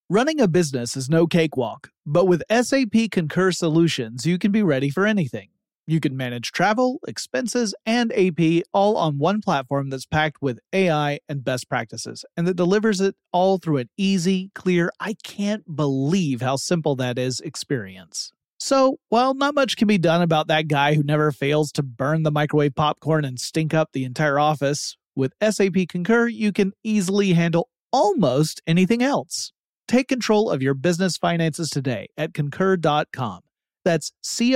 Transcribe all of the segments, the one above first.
Running a business is no cakewalk, but with SAP Concur Solutions, you can be ready for anything. You can manage travel, expenses, and AP all on one platform that's packed with AI and best practices, and that delivers it all through an easy, clear, I can't believe how simple that is experience. So, while not much can be done about that guy who never fails to burn the microwave popcorn and stink up the entire office, with SAP Concur, you can easily handle almost anything else. Take control of your business finances today at Concur.com. That's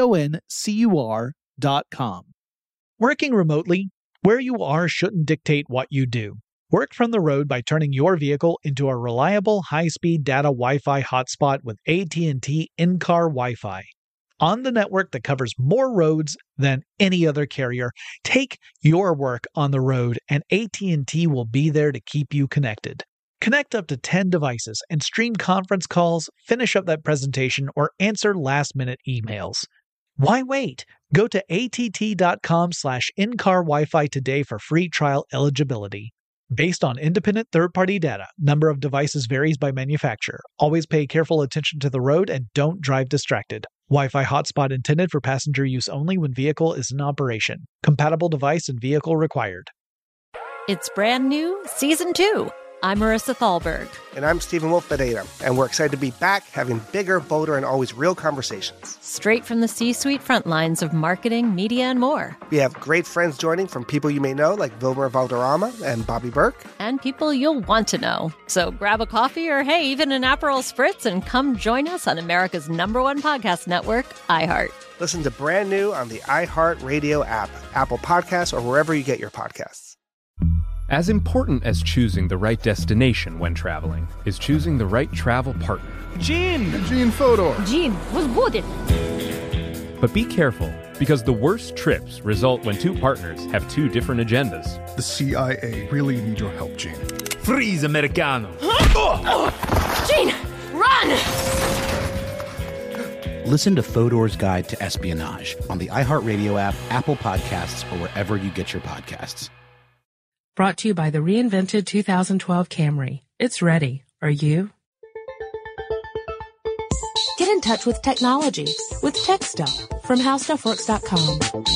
CONCUR.com. Working remotely, where you are shouldn't dictate what you do. Work from the road by turning your vehicle into a reliable high-speed data Wi-Fi hotspot with AT&T in-car Wi-Fi. On the network that covers more roads than any other carrier, take your work on the road and AT&T will be there to keep you connected. Connect up to 10 devices and stream conference calls, finish up that presentation, or answer last-minute emails. Why wait? Go to att.com/in-car Wi-Fi today for free trial eligibility. Based on independent third-party data, number of devices varies by manufacturer. Always pay careful attention to the road and don't drive distracted. Wi-Fi hotspot intended for passenger use only when vehicle is in operation. Compatible device and vehicle required. It's brand new, Season 2. I'm Marissa Thalberg. And I'm Stephen Wolf Pereira, and we're excited to be back having bigger, bolder, and always real conversations. Straight from the C-suite front lines of marketing, media, and more. We have great friends joining from people you may know, like Wilmer Valderrama and Bobby Burke. And people you'll want to know. So grab a coffee or, hey, even an Aperol Spritz and come join us on America's #1 podcast network, iHeart. Listen to Brand New on the iHeart Radio app, Apple Podcasts, or wherever you get your podcasts. As important as choosing the right destination when traveling is choosing the right travel partner. Gene Fodor. Gene, was good. But be careful, because the worst trips result when two partners have two different agendas. The CIA really need your help, Gene. Freeze, Americano. Gene, run! Listen to Fodor's Guide to Espionage on the iHeartRadio app, Apple Podcasts, or wherever you get your podcasts. Brought to you by the reinvented 2012 Camry. It's ready. Are you? Get in touch with technology with Tech Stuff from HowStuffWorks.com.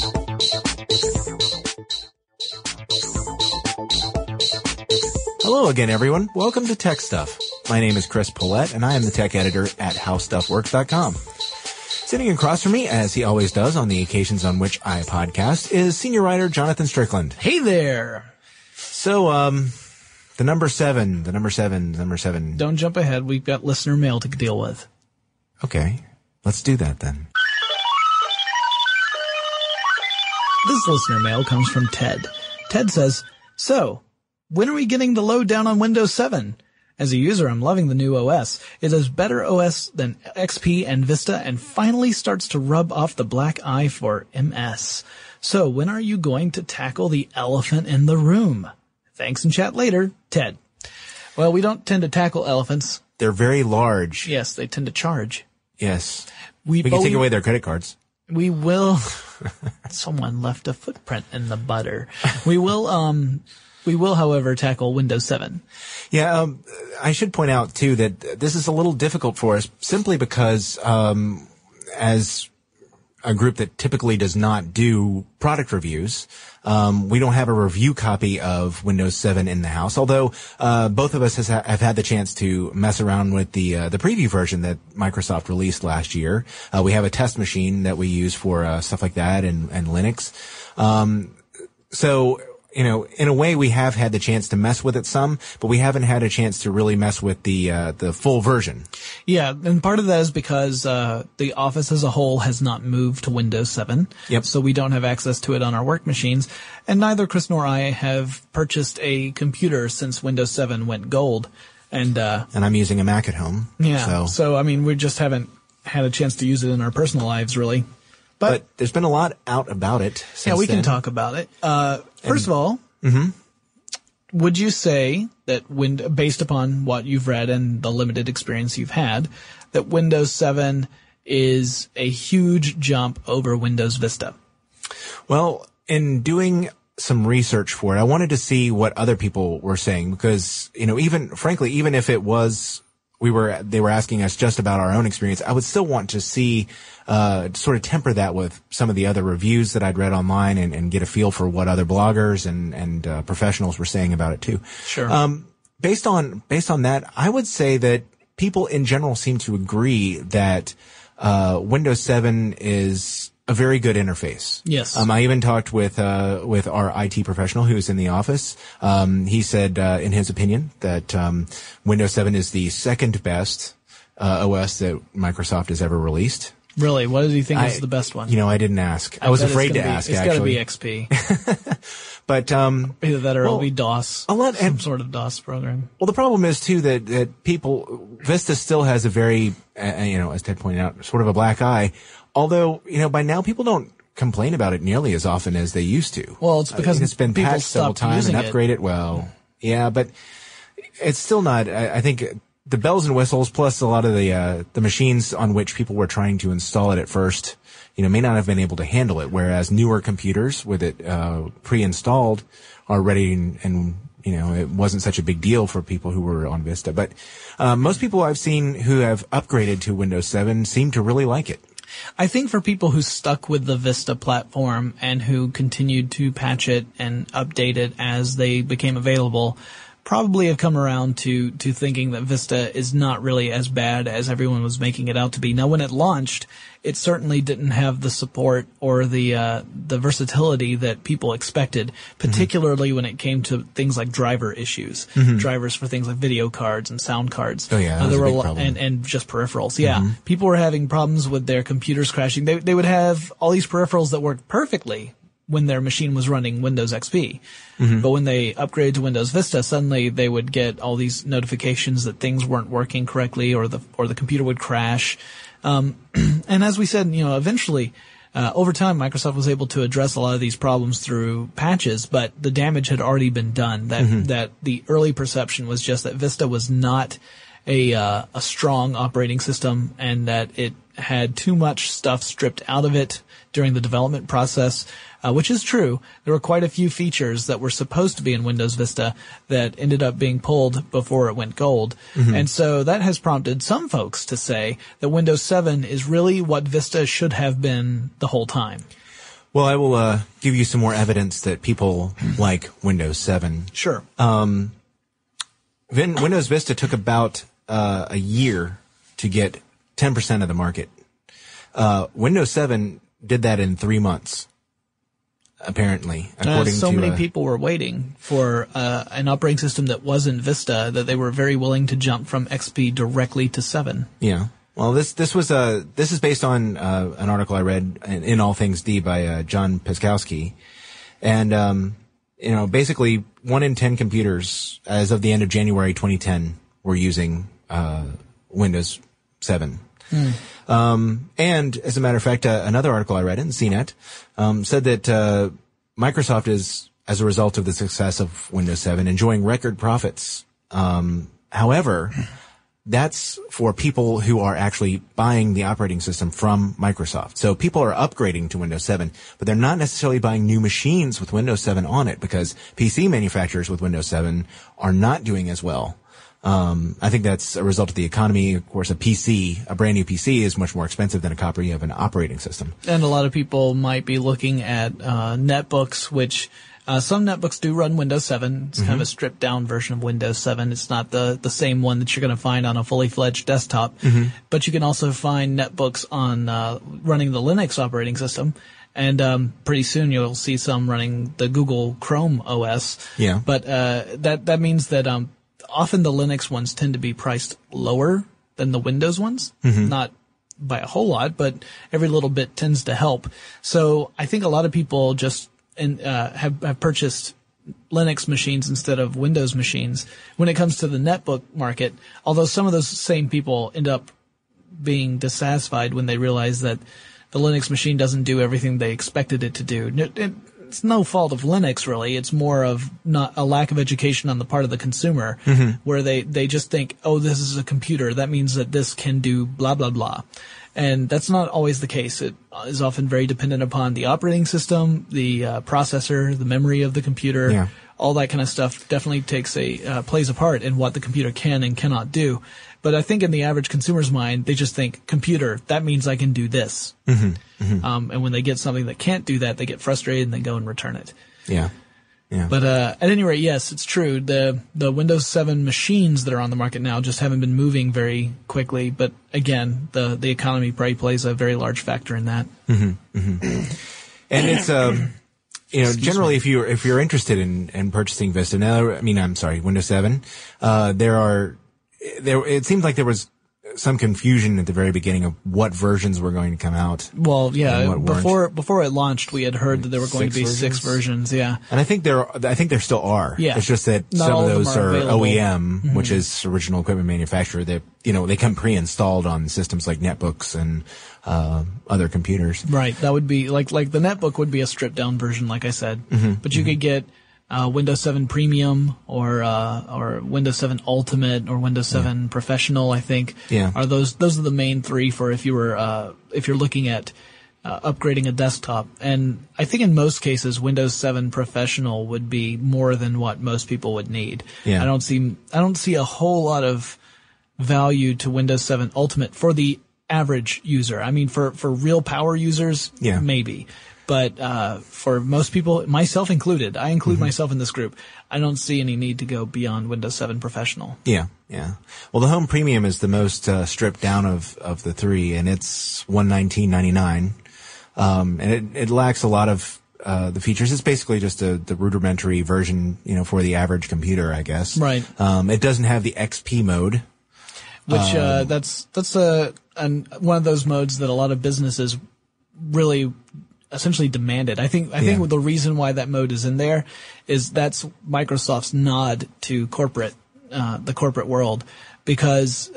Hello again, everyone. Welcome to Tech Stuff. My name is Chris Pollette, and I am the tech editor at HowStuffWorks.com. Sitting across from me, as he always does on the occasions on which I podcast, is senior writer Jonathan Strickland. Hey there. So, the number seven. Don't jump ahead. We've got listener mail to deal with. Okay. Let's do that then. This listener mail comes from Ted. Ted says, so, when are we getting the lowdown on Windows 7? As a user, I'm loving the new OS. It is better OS than XP and Vista and finally starts to rub off the black eye for MS. So, when are you going to tackle the elephant in the room? Thanks and chat later, Ted. Well, we don't tend to tackle elephants. They're very large. Yes, they tend to charge. Yes. We can take away their credit cards. We will. Someone left a footprint in the butter. We will, however, tackle Windows 7. Yeah, I should point out, too, that this is a little difficult for us simply because, as a group that typically does not do product reviews, we don't have a review copy of Windows 7 in the house, although both of us have had the chance to mess around with the preview version that Microsoft released last year. We have a test machine that we use for stuff like that and Linux. So, you know, in a way we have had the chance to mess with it some, but we haven't had a chance to really mess with the full version. Yeah, and part of that is because the Office as a whole has not moved to Windows 7. Yep. So we don't have access to it on our work machines. And neither Chris nor I have purchased a computer since Windows 7 went gold. And I'm using a Mac at home. Yeah. So I mean, we just haven't had a chance to use it in our personal lives, really. But there's been a lot out about it since yeah, we then. can talk about it. First of all, would you say that based upon what you've read and the limited experience you've had, that Windows 7 is a huge jump over Windows Vista? Well, in doing some research for it, I wanted to see what other people were saying because, you know, even if it was, they were asking us just about our own experience, I would still want to see, sort of temper that with some of the other reviews that I'd read online and get a feel for what other bloggers and professionals were saying about it too. Sure. Based on that, I would say that people in general seem to agree that, Windows 7 is a very good interface. Yes. I even talked with our IT professional who's in the office. He said, in his opinion, that, Windows 7 is the second best, OS that Microsoft has ever released. Really? What did you think was the best one? I didn't ask. I was afraid to ask, actually. It's gotta be XP. But, either that or it'll be DOS. Some sort of DOS program. Well, the problem is too that Vista still has a very, as Ted pointed out, sort of a black eye. Although, by now people don't complain about it nearly as often as they used to. Well, it's because it's been people patched several times and upgraded. Well, yeah, but it's still not, I think the bells and whistles plus a lot of the machines on which people were trying to install it at first, may not have been able to handle it. Whereas newer computers with it, pre-installed are ready and it wasn't such a big deal for people who were on Vista. But, most people I've seen who have upgraded to Windows 7 seem to really like it. I think for people who stuck with the Vista platform and who continued to patch it and update it as they became available, probably have come around to thinking that Vista is not really as bad as everyone was making it out to be. Now, when it launched, it certainly didn't have the support or the versatility that people expected, particularly when it came to things like driver issues, drivers for things like video cards and sound cards. Oh yeah, that was a big problem. And just peripherals. Yeah, people were having problems with their computers crashing. They would have all these peripherals that worked perfectly when their machine was running Windows XP. But when they upgraded to Windows Vista, suddenly they would get all these notifications that things weren't working correctly or the computer would crash. And as we said, eventually, over time, Microsoft was able to address a lot of these problems through patches, but the damage had already been done. That the early perception was just that Vista was not a strong operating system and that it had too much stuff stripped out of it during the development process, which is true. There were quite a few features that were supposed to be in Windows Vista that ended up being pulled before it went gold. And so that has prompted some folks to say that Windows 7 is really what Vista should have been the whole time. Well, I will give you some more evidence that people like Windows 7. Sure. Windows Vista took about a year to get 10% of the market. Windows 7 did that in 3 months, apparently, according to many people were waiting for an operating system that wasn't Vista that they were very willing to jump from XP directly to 7. Yeah. Well, this is based on an article I read in All Things D by John Piskowski, and basically 1 in 10 computers as of the end of January 2010 were using Windows 7. And as a matter of fact, another article I read in CNET said that Microsoft is, as a result of the success of Windows 7, enjoying record profits. However, that's for people who are actually buying the operating system from Microsoft. So people are upgrading to Windows 7, but they're not necessarily buying new machines with Windows 7 on it because PC manufacturers with Windows 7 are not doing as well. I think that's a result of the economy. Of course, a brand new PC is much more expensive than a copy of an operating system. And a lot of people might be looking at netbooks, which some netbooks do run Windows 7. It's kind of a stripped down version of Windows 7. It's not the same one that you're going to find on a fully fledged desktop. But you can also find netbooks on running the Linux operating system. And pretty soon you'll see some running the Google Chrome OS. Yeah. But that means that often the Linux ones tend to be priced lower than the Windows ones. Not by a whole lot, but every little bit tends to help. So I think a lot of people just have purchased Linux machines instead of Windows machines. When it comes to the netbook market, although some of those same people end up being dissatisfied when they realize that the Linux machine doesn't do everything they expected it to do. It's no fault of Linux, really. It's more of not a lack of education on the part of the consumer, where they just think, oh, this is a computer. That means that this can do blah, blah, blah. And that's not always the case. It is often very dependent upon the operating system, the processor, the memory of the computer. Yeah. All that kind of stuff definitely plays a part in what the computer can and cannot do. But I think in the average consumer's mind, they just think computer, that means I can do this. And when they get something that can't do that, they get frustrated and they go and return it. Yeah. But at any rate, yes, it's true. The Windows 7 machines that are on the market now just haven't been moving very quickly. But again, the economy probably plays a very large factor in that. And it's generally if you're interested in purchasing Vista now, Windows 7, it seems like there was some confusion at the very beginning of what versions were going to come out. Well, yeah, before it launched, we had heard that there were going to be 6 versions. Yeah, and I think there still are. Yeah, it's just that not some of those are OEM, which is original equipment manufacturer. That they come pre-installed on systems like netbooks and other computers. Right, that would be like the netbook would be a stripped down version, like I said. But you could get Windows 7 Premium or Windows 7 Ultimate or Windows 7 Professional, I think. Yeah. Those are the main 3 for if you're looking at upgrading a desktop. And I think in most cases Windows 7 Professional would be more than what most people would need. Yeah. I don't see a whole lot of value to Windows 7 Ultimate for the average user. I mean, for real power users, maybe. But for most people, myself included, I include myself in this group, I don't see any need to go beyond Windows 7 Professional. Yeah. Well, the Home Premium is the most stripped down of the 3, and it's $119.99. And it lacks a lot of the features. It's basically just the rudimentary version, for the average computer, I guess. Right. It doesn't have the XP mode. Which that's one of those modes that a lot of businesses really essentially demanded. I think the reason why that mode is in there is that's Microsoft's nod to the corporate world, because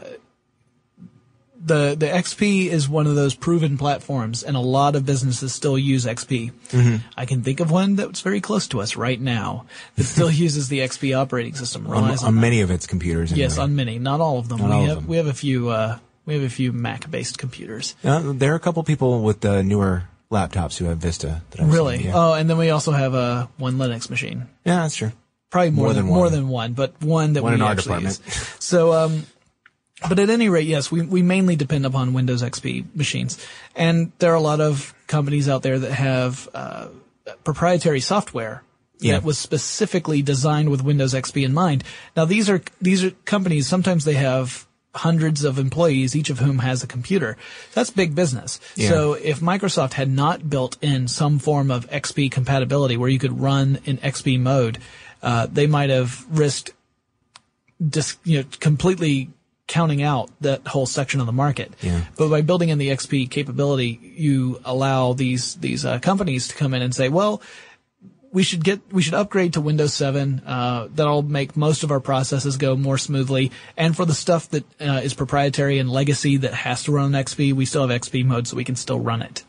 the XP is one of those proven platforms, and a lot of businesses still use XP. I can think of one that's very close to us right now that still uses the XP operating system. On many of its computers. Anyway. Yes, on many, not all of them. We have a few Mac-based computers. There are a couple people with the newer laptops who have Vista. Really? Seen, yeah. Oh, and then we also have one Linux machine. Yeah, that's true. Probably more than one, but one that one we in our actually department. use. So, but at any rate, yes, we mainly depend upon Windows XP machines, and there are a lot of companies out there that have proprietary software that was specifically designed with Windows XP in mind. Now, these are companies. Sometimes they have hundreds of employees, each of whom has a computer. That's big business. Yeah. So if Microsoft had not built in some form of XP compatibility where you could run in XP mode, they might have risked completely counting out that whole section of the market. Yeah. But by building in the XP capability, you allow these companies to come in and say, well, we should upgrade to Windows 7. That'll make most of our processes go more smoothly. And for the stuff that is proprietary and legacy that has to run on XP, we still have XP mode, so we can still run it.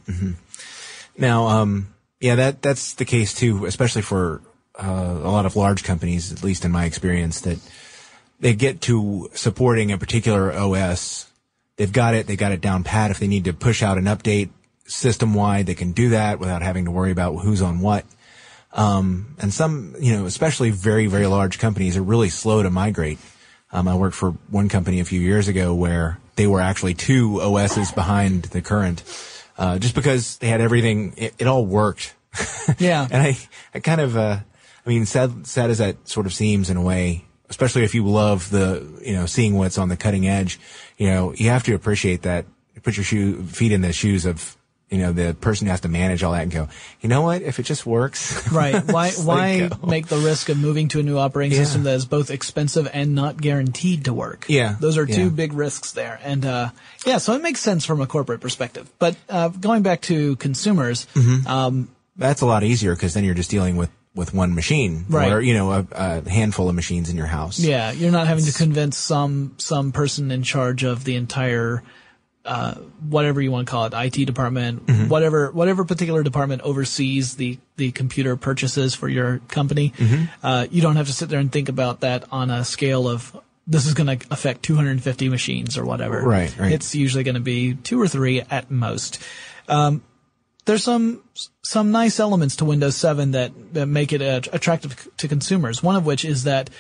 Now, that's the case too, especially for a lot of large companies, at least in my experience, that they get to supporting a particular OS. They've got it down pat. If they need to push out an update system-wide, they can do that without having to worry about who's on what. And some, especially very, very large companies are really slow to migrate. I worked for one company a few years ago where they were actually 2 OSs behind the current, just because they had everything, it all worked. Yeah. And I kind of, sad as that sort of seems in a way, especially if you love seeing what's on the cutting edge, you have to appreciate that, put your feet in the shoes of, the person who has to manage all that and go, you know what, if it just works. Right. Why make the risk of moving to a new operating system that is both expensive and not guaranteed to work? Yeah. Those are 2 big risks there. And, so it makes sense from a corporate perspective. But, going back to consumers, that's a lot easier because then you're just dealing with one machine. Right. Or, a handful of machines in your house. Yeah. You're not having to convince some person in charge of the entire, whatever you want to call it, IT department, whatever particular department oversees the computer purchases for your company. You don't have to sit there and think about that on a scale of this is going to affect 250 machines or whatever. Right. It's usually going to be 2 or 3 at most. There's some nice elements to Windows 7 that make it attractive to consumers. One of which is that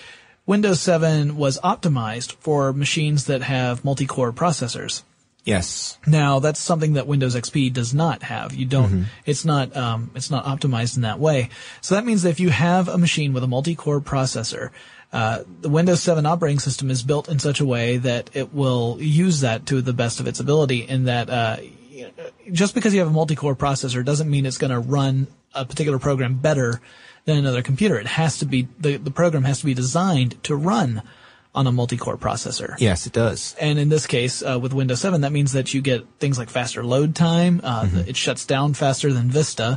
Windows 7 was optimized for machines that have multi-core processors. Yes. Now, that's something that Windows XP does not have. You don't, it's not optimized in that way. So that means that if you have a machine with a multi-core processor, the Windows 7 operating system is built in such a way that it will use that to the best of its ability, in that, just because you have a multi-core processor doesn't mean it's going to run a particular program better than another computer. It has to be, the program has to be designed to run on a multi-core processor. Yes, it does. And in this case, with Windows 7, that means that you get things like faster load time. It shuts down faster than Vista.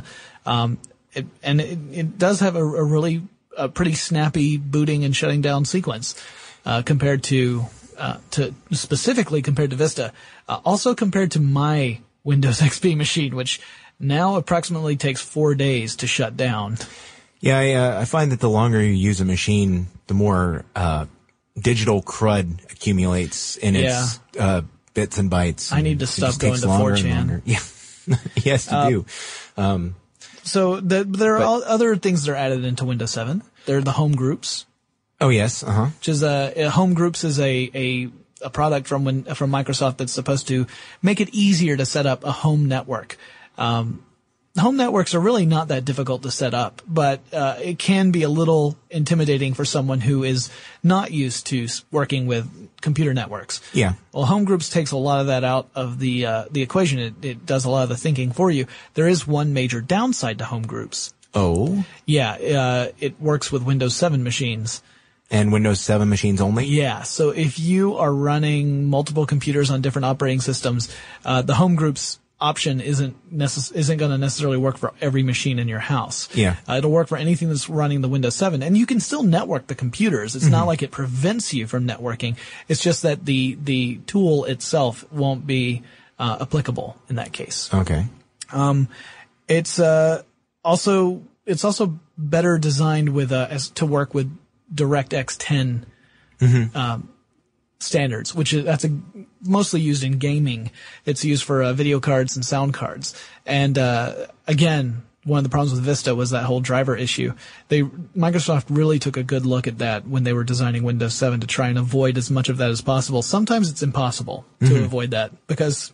It does have a pretty snappy booting and shutting down sequence, specifically compared to Vista. Also compared to my Windows XP machine, which now approximately takes 4 days to shut down. Yeah, I find that the longer you use a machine, the more, digital crud accumulates in its bits and bytes. I need to stop going to 4chan. Yeah, he has to do. So there are other things that are added into Windows 7. There are the home groups. Oh yes, Which is home groups is a product from Microsoft that's supposed to make it easier to set up a home network. Home networks are really not that difficult to set up, but it can be a little intimidating for someone who is not used to working with computer networks. Yeah. Well, home groups takes a lot of that out of the equation. It does a lot of the thinking for you. There is one major downside to home groups. Oh? Yeah, it works with Windows 7 machines. And Windows 7 machines only? Yeah, so if you are running multiple computers on different operating systems, the home groups option isn't going to necessarily work for every machine in your house. Yeah. It'll work for anything that's running the Windows 7. And you can still network the computers. It's not like it prevents you from networking. It's just that the tool itself won't be applicable in that case. Okay. It's also better designed with to work with DirectX 10 standards, that's mostly used in gaming. It's used for video cards and sound cards. And again, one of the problems with Vista was that whole driver issue. Microsoft really took a good look at that when they were designing Windows 7 to try and avoid as much of that as possible. Sometimes it's impossible to avoid that because,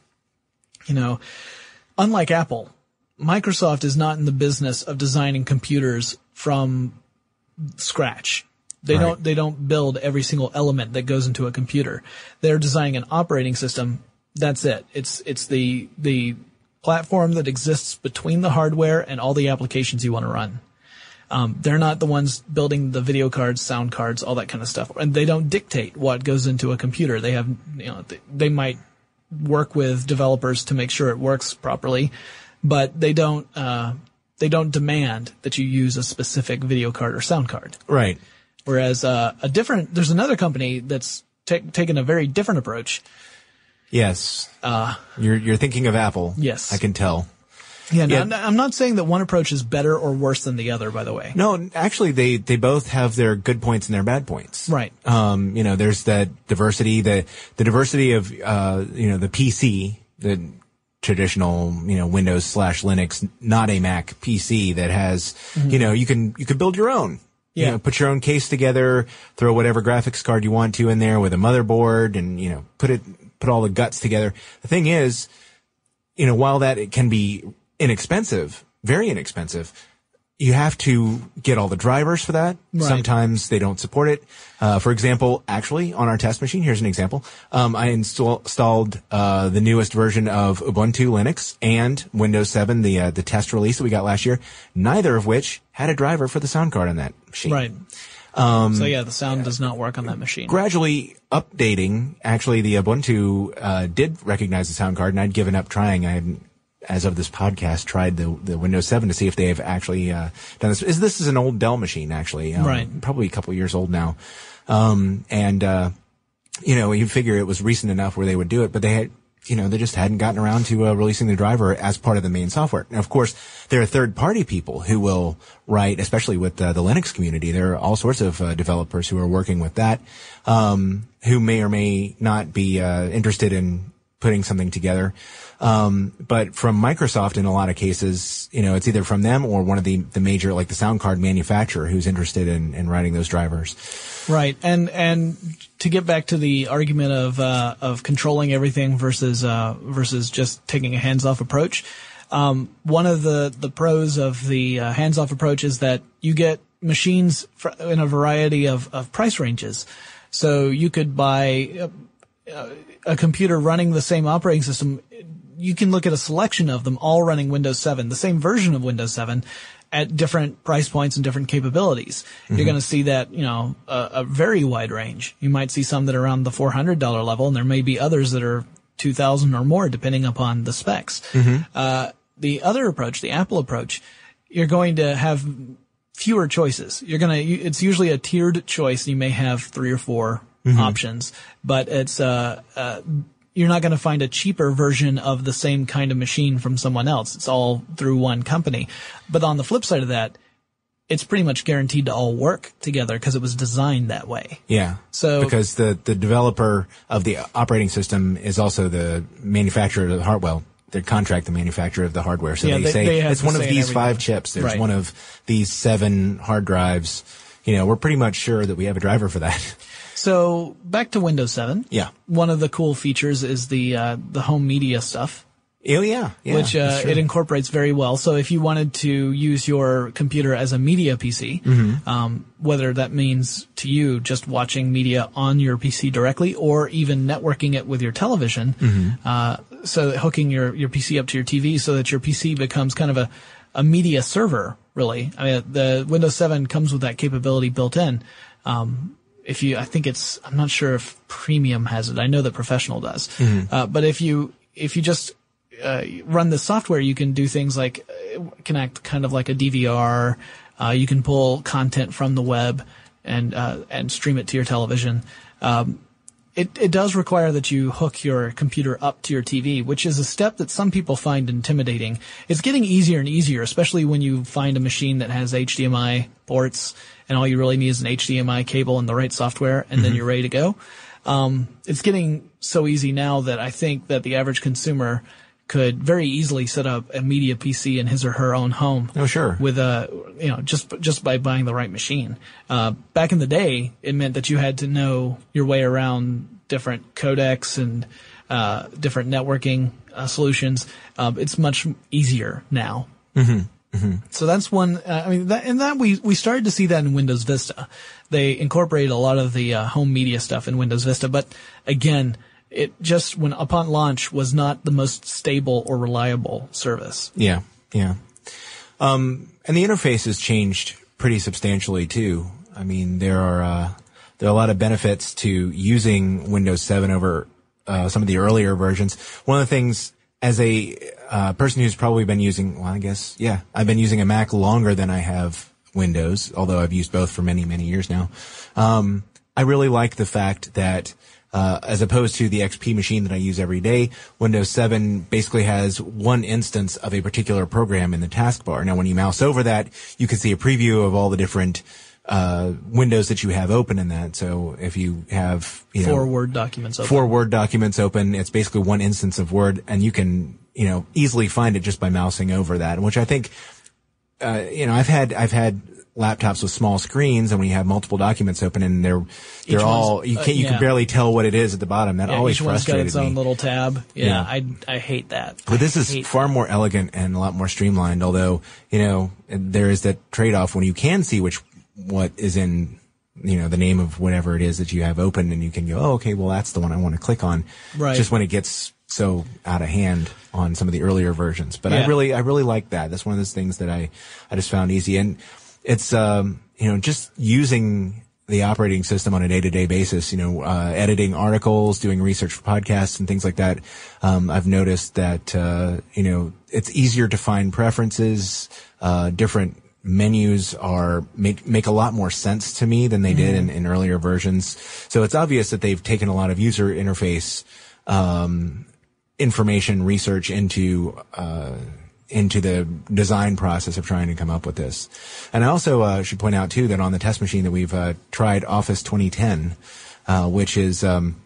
unlike Apple, Microsoft is not in the business of designing computers from scratch. They don't build every single element that goes into a computer. They're designing an operating system. That's it. It's the platform that exists between the hardware and all the applications you want to run. They're not the ones building the video cards, sound cards, all that kind of stuff. And they don't dictate what goes into a computer. They have, they might work with developers to make sure it works properly, but they don't demand that you use a specific video card or sound card. Right. Whereas there's another company that's taken a very different approach. Yes. You're thinking of Apple. Yes. I can tell. Yeah, I'm not saying that one approach is better or worse than the other, by the way. No, actually they both have their good points and their bad points. Right. There's that diversity, the diversity of, the PC, the traditional, Windows/Linux, not a Mac PC that has, you can build your own. Yeah. Put your own case together, throw whatever graphics card you want to in there with a motherboard and, put all the guts together. The thing is, while that it can be inexpensive, very inexpensive, you have to get all the drivers for that. Right. Sometimes they don't support it. For example, actually on our test machine, here's an example. I installed, the newest version of Ubuntu Linux and Windows 7, the test release that we got last year, neither of which had a driver for the sound card on that machine. Right. So yeah, the sound does not work on that machine. Gradually updating, actually the Ubuntu, did recognize the sound card and I'd given up trying. I hadn't, as of this podcast, tried the Windows 7 to see if they have actually done this. This is an old Dell machine, actually. Right. Probably a couple years old now. You figure it was recent enough where they would do it, but they had, they just hadn't gotten around to releasing the driver as part of the main software. And of course, there are third-party people who will write, especially with the Linux community. There are all sorts of developers who are working with that, who may or may not be interested in putting something together. But from Microsoft, in a lot of cases, it's either from them or one of the major, like the sound card manufacturer, who's interested in writing those drivers. Right. And to get back to the argument of controlling everything versus just taking a hands-off approach, one of the pros of the hands-off approach is that you get machines in a variety of price ranges. So you could buy a computer running the same operating system. You can look at a selection of them all running Windows 7, the same version of Windows 7 at different price points and different capabilities. Mm-hmm. You're going to see that, a very wide range. You might see some that are around the $400 level, and there may be others that are $2,000 or more, depending upon the specs. Mm-hmm. The other approach, the Apple approach, you're going to have fewer choices. It's usually a tiered choice. You may have 3 or 4 mm-hmm. options, but it's, you're not going to find a cheaper version of the same kind of machine from someone else. It's all through one company. But on the flip side of that, it's pretty much guaranteed to all work together because it was designed that way. Yeah. So because the developer of the operating system is also the manufacturer of the hardware. They contract the manufacturer of the hardware. So they say it's one of these 5 chips. There's one of these 7 hard drives. We're pretty much sure that we have a driver for that. So back to Windows 7. Yeah. One of the cool features is the home media stuff. Oh, yeah. Which it incorporates very well. So if you wanted to use your computer as a media PC, mm-hmm. Whether that means to you just watching media on your PC directly or even networking it with your television, mm-hmm. So hooking your PC up to your TV so that your PC becomes kind of a media server, really. I mean, the Windows 7 comes with that capability built in. I'm not sure if Premium has it. I know that Professional does. Mm-hmm. But if you just run the software, you can do things like connect kind of like a DVR. You can pull content from the web and stream it to your television. It does require that you hook your computer up to your TV, which is a step that some people find intimidating. It's getting easier and easier, especially when you find a machine that has HDMI ports and all you really need is an HDMI cable and the right software, and mm-hmm. then you're ready to go. It's getting so easy now that I think that the average consumer could very easily set up a media PC in his or her own home. Oh, sure. With just by buying the right machine. Back in the day, it meant that you had to know your way around different codecs and different networking solutions. It's much easier now. Mm-hmm. Mm-hmm. So that's one. We started to see that in Windows Vista. They incorporated a lot of the home media stuff in Windows Vista, but again, it just, when upon launch, was not the most stable or reliable service. Yeah, yeah. And the interface has changed pretty substantially too. I mean, there are a lot of benefits to using Windows 7 over some of the earlier versions. One of the things, as a person who's probably been using, I've been using a Mac longer than I have Windows, although I've used both for many, many years now. I really like the fact that as opposed to the XP machine that I use every day, Windows 7 basically has one instance of a particular program in the taskbar. Now, when you mouse over that, you can see a preview of all the different windows that you have open in that. So if you have 4 Word documents open. 4 Word documents open, it's basically one instance of Word, and you can easily find it just by mousing over that, which I think I've had laptops with small screens, and when you have multiple documents open and they're all, you can barely tell what it is at the bottom. That always frustrated me. Each one's got its own little tab. Yeah. I hate that. But this is far more elegant and a lot more streamlined, although, there is that trade-off when you can see what is in, the name of whatever it is that you have open, and you can go, oh, okay, well, that's the one I want to click on. Right. Just when it gets so out of hand on some of the earlier versions. But I really like that. That's one of those things that I just found easy. And it's, just using the operating system on a day-to-day basis, editing articles, doing research for podcasts and things like that. I've noticed that, it's easier to find preferences. Different menus make a lot more sense to me than they did in earlier versions. So it's obvious that they've taken a lot of user interface, information research into the design process of trying to come up with this. And I also should point out too that on the test machine that we've tried Office 2010, which is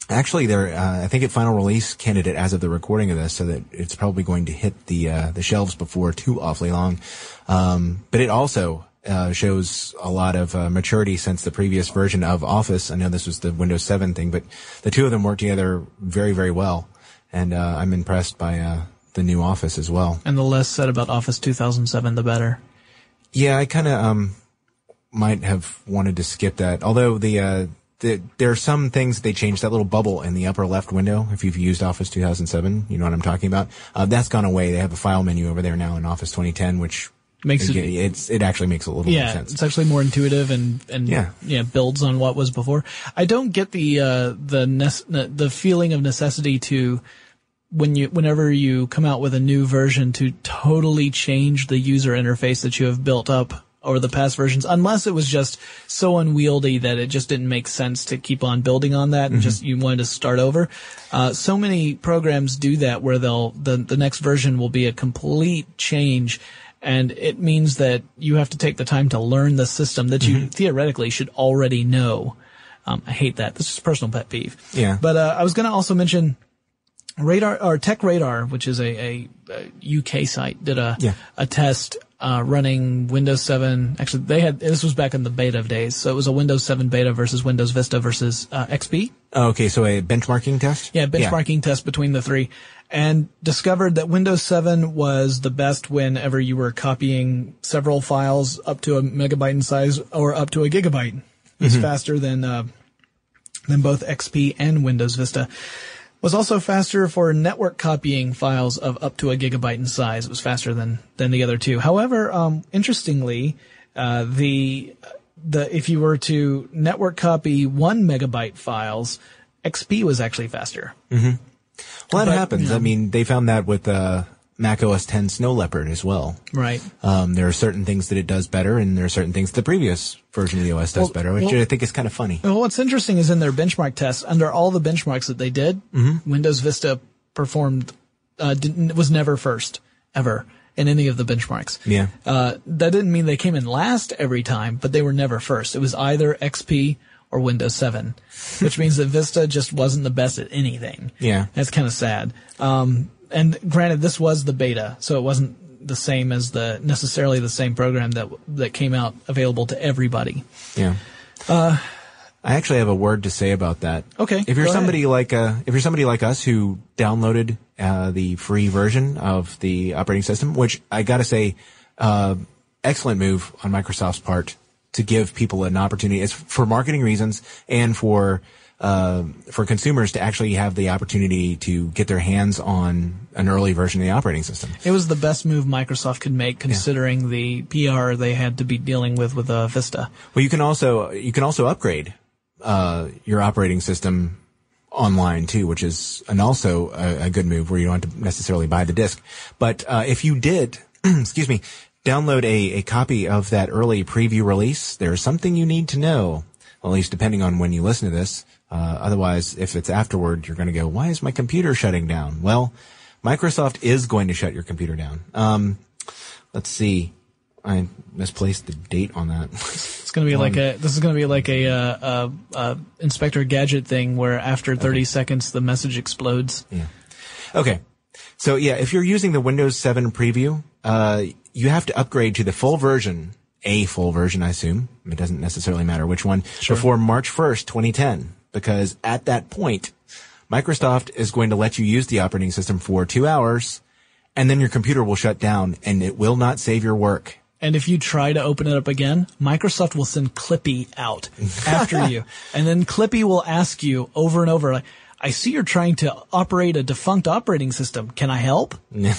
Actually, I think it final release candidate as of the recording of this, so that it's probably going to hit the shelves before too awfully long. But it also shows a lot of maturity since the previous version of Office. I know this was the Windows 7 thing, but the two of them work together very, very well. And I'm impressed by the new Office as well. And the less said about Office 2007, the better. Yeah, I kind of might have wanted to skip that. Although there are some things they changed. That little bubble in the upper left window, if you've used Office 2007, you know what I'm talking about. That's gone away. They have a file menu over there now in Office 2010, which makes it actually makes a little more sense. It's actually more intuitive and builds on what was before. I don't get the feeling of necessity to whenever you come out with a new version to totally change the user interface that you have built up over the past versions, unless it was just so unwieldy that it just didn't make sense to keep on building on that and just you wanted to start over. So many programs do that where the next version will be a complete change, and it means that you have to take the time to learn the system that you theoretically should already know. I hate that. This is a personal pet peeve. Yeah. But I was going to also mention Tech Radar, which is a UK site, did a test running Windows 7. Actually, this was back in the beta days, so it was a Windows 7 beta versus Windows Vista versus XP. Oh, okay, so a benchmarking test? Yeah, benchmarking test between the three, and discovered that Windows 7 was the best whenever you were copying several files up to a megabyte in size or up to a gigabyte. It's faster than both XP and Windows Vista. Was also faster for network copying files of up to a gigabyte in size. It was faster than the other two. However, interestingly, if you were to network copy 1 megabyte files, XP was actually faster. Well, that happens. You know, I mean, they found that with Mac OS X Snow Leopard as well. Right. There are certain things that it does better, and there are certain things the previous version of the OS does better, which I think is kind of funny. Well, what's interesting is in their benchmark tests, under all the benchmarks that they did, Windows Vista was never first, ever, in any of the benchmarks. Yeah. That didn't mean they came in last every time, but they were never first. It was either XP or Windows 7, which means that Vista just wasn't the best at anything. Yeah. That's kind of sad. And granted, this was the beta, so it wasn't the same as necessarily the same program that came out available to everybody. Yeah. I actually have a word to say about that. Okay. If you're somebody like us who downloaded the free version of the operating system, which I got to say, excellent move on Microsoft's part to give people an opportunity. It's for marketing reasons and for consumers to actually have the opportunity to get their hands on an early version of the operating system. It was the best move Microsoft could make, considering the PR they had to be dealing with Vista. Well, you can also upgrade your operating system online too, which is also a good move where you don't have to necessarily buy the disk. But if you did, download a copy of that early preview release, there's something you need to know, at least depending on when you listen to this. Otherwise, if it's afterward, you're going to go, why is my computer shutting down? Well, Microsoft is going to shut your computer down. Let's see. I misplaced the date on that. It's going to be this is going to be like a Inspector Gadget thing where after 30 seconds the message explodes. Yeah. Okay. So yeah, if you're using the Windows 7 preview, you have to upgrade to the full version, I assume. It doesn't necessarily matter which one, before March 1st, 2010. Because at that point, Microsoft is going to let you use the operating system for 2 hours, and then your computer will shut down, and it will not save your work. And if you try to open it up again, Microsoft will send Clippy out after you. And then Clippy will ask you over and over, like, I see you're trying to operate a defunct operating system. Can I help?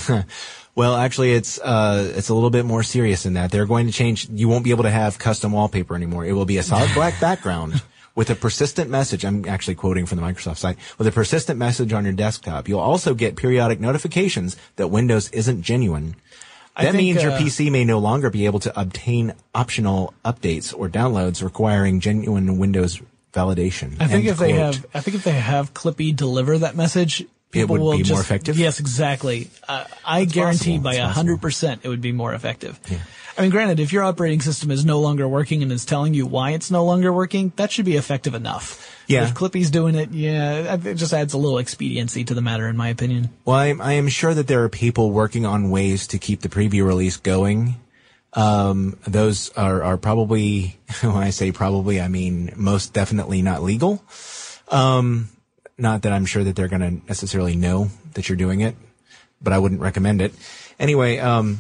Well, actually, it's a little bit more serious than that. They're going to change. You won't be able to have custom wallpaper anymore. It will be a solid black background with a persistent message. I'm actually quoting from the Microsoft site. With a persistent message on your desktop. You'll also get periodic notifications that Windows isn't genuine. That means your PC may no longer be able to obtain optional updates or downloads requiring genuine Windows validation. I think if they have Clippy deliver that message, people will be more effective. Yes, exactly. I guarantee by 100% it would be more effective. Yeah. I mean, granted, if your operating system is no longer working and is telling you why it's no longer working, that should be effective enough. Yeah. If Clippy's doing it, it just adds a little expediency to the matter, in my opinion. Well, I am sure that there are people working on ways to keep the preview release going. Those are probably, when I say probably, I mean most definitely not legal. Not that I'm sure that they're going to necessarily know that you're doing it, but I wouldn't recommend it. Anyway,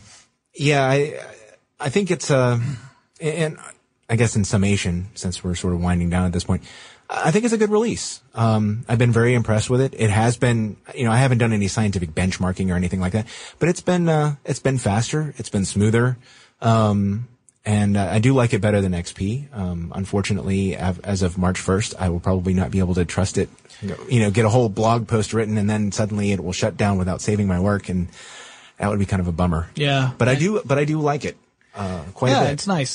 I think it's, and I guess in summation, since we're sort of winding down at this point, I think it's a good release. I've been very impressed with it. It has been, I haven't done any scientific benchmarking or anything like that, but it's been faster. It's been smoother. And I do like it better than XP. Unfortunately, as of March 1st, I will probably not be able to trust it, get a whole blog post written and then suddenly it will shut down without saving my work. And that would be kind of a bummer. Yeah. But I do like it, quite a bit. Yeah, it's nice.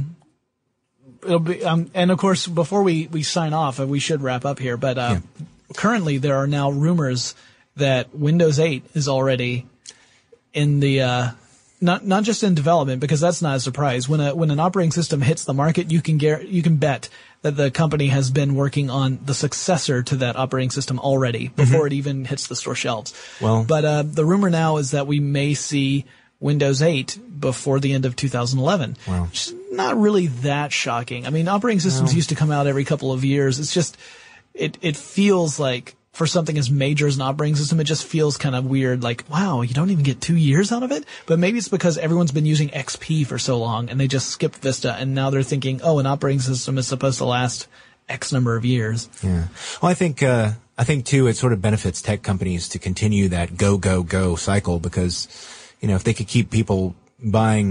It'll be, and of course, before we sign off, we should wrap up here, but, currently there are now rumors that Windows 8 is already in the, not just in development, because that's not a surprise. When an operating system hits the market, you can bet that the company has been working on the successor to that operating system already before it even hits the store shelves. Well, but the rumor now is that we may see Windows 8 before the end of 2011. Wow. Which is not really that shocking. I mean, operating systems used to come out every couple of years. It's just it feels like, for something as major as an operating system, it just feels kind of weird. Like, wow, you don't even get 2 years out of it? But maybe it's because everyone's been using XP for so long and they just skipped Vista and now they're thinking, oh, an operating system is supposed to last X number of years. Yeah. Well, I think too, it sort of benefits tech companies to continue that go cycle because, if they could keep people buying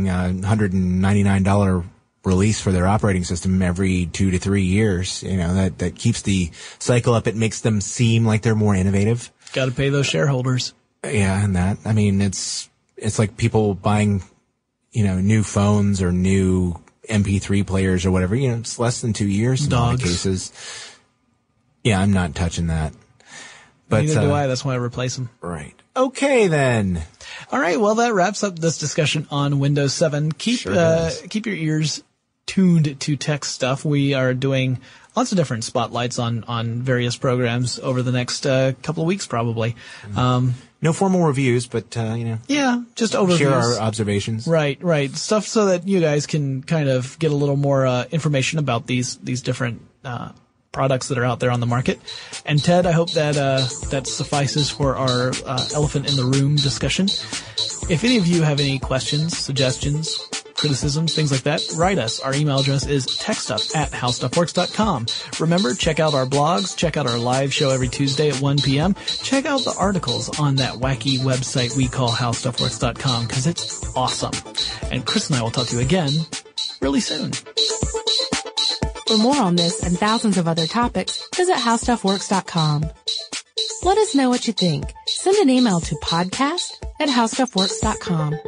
$199 release for their operating system every 2 to 3 years, that keeps the cycle up. It makes them seem like they're more innovative. Got to pay those shareholders. Yeah, and that, I mean, it's like people buying, new phones or new MP3 players or whatever. It's less than 2 years in a lot of cases. Yeah, I'm not touching that. But neither do I. That's why I replace them. Right. Okay, then. All right. Well, that wraps up this discussion on Windows 7. Keep your ears tuned to tech stuff. We are doing lots of different spotlights on various programs over the next couple of weeks, probably. No formal reviews, but yeah, just overviews. Share our observations. Right. Stuff so that you guys can kind of get a little more information about these different products that are out there on the market. And Ted, I hope that suffices for our elephant in the room discussion. If any of you have any questions, suggestions, criticisms, things like that, write us. Our email address is techstuff@howstuffworks.com. Remember, check out our blogs, check out our live show every Tuesday at 1 p.m. Check out the articles on that wacky website we call howstuffworks.com because it's awesome. And Chris and I will talk to you again really soon. For more on this and thousands of other topics, visit howstuffworks.com. Let us know what you think. Send an email to podcast@howstuffworks.com.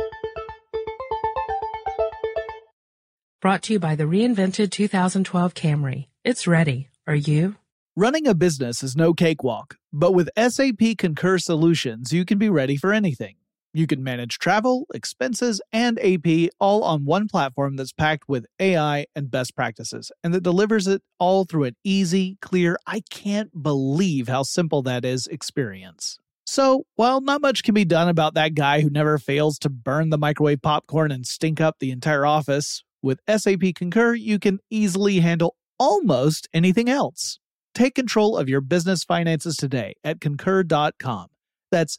Brought to you by the reinvented 2012 Camry. It's ready. Are you? Running a business is no cakewalk, but with SAP Concur Solutions, you can be ready for anything. You can manage travel, expenses, and AP all on one platform that's packed with AI and best practices, and that delivers it all through an easy, clear, I can't believe how simple that is experience. So, while not much can be done about that guy who never fails to burn the microwave popcorn and stink up the entire office, with SAP Concur, you can easily handle almost anything else. Take control of your business finances today at concur.com. That's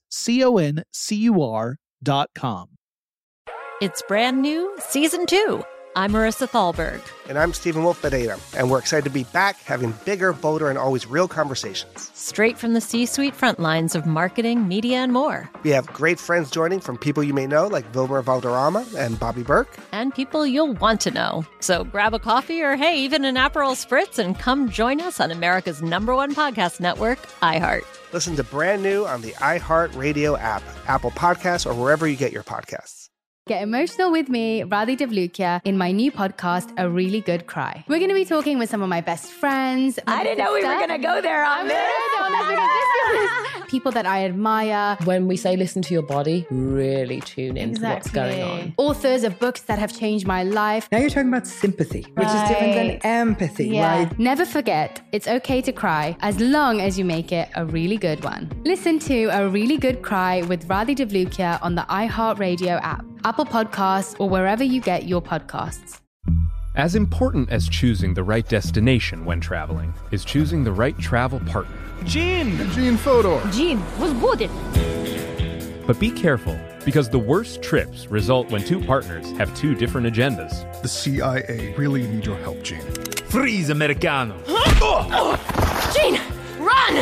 CONCUR.com. It's brand new, Season 2. I'm Marissa Thalberg. And I'm Stephen Wolf-Bedeta, and we're excited to be back having bigger, bolder, and always real conversations. Straight from the C-suite front lines of marketing, media, and more. We have great friends joining from people you may know, like Wilmer Valderrama and Bobby Burke. And people you'll want to know. So grab a coffee or, hey, even an Aperol Spritz and come join us on America's #1 podcast network, iHeart. Listen to Brand New on the iHeart Radio app, Apple Podcasts, or wherever you get your podcasts. Get emotional with me, Radhi Devlukia, in my new podcast, A Really Good Cry. We're going to be talking with some of my best friends. I didn't know we were going to go there on this. people that I admire. When we say listen to your body, really tune into what's going on. Authors of books that have changed my life. Now you're talking about sympathy, which is different than empathy, right? Never forget, it's okay to cry as long as you make it a really good one. Listen to A Really Good Cry with Radhi Devlukia on the iHeartRadio app, Apple Podcasts, or wherever you get your podcasts. As important as choosing the right destination when traveling is choosing the right travel partner. Gene Fodor. Gene, was будет? But be careful, because the worst trips result when two partners have two different agendas. The CIA really need your help, Gene. Freeze, Americano! Gene, run!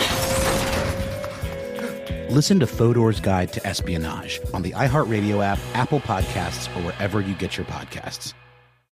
Listen to Fodor's Guide to Espionage on the iHeartRadio app, Apple Podcasts, or wherever you get your podcasts.